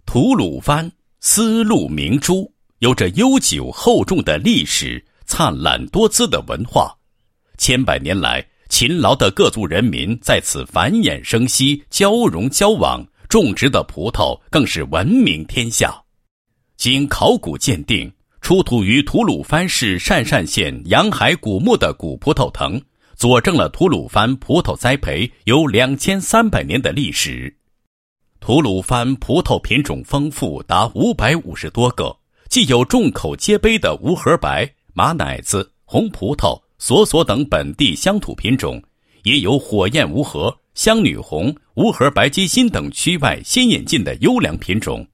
吐鲁番丝路明珠有着悠久厚重的历史，灿烂多姿的文化。千百年来，勤劳的各族人民在此繁衍生息，交融交往，种植的葡萄更是闻名天下。经考古鉴定，出土于吐鲁番市鄯善县洋海古墓的古葡萄藤，佐证了吐鲁番葡萄栽培有2300年的历史。吐鲁番葡萄品种丰富达550多个，既有众口皆碑的无核白、马奶子、红葡萄、索索等本地乡土品种，也有火焰无核、香女红、无核白鸡心等区外新引进的优良品种。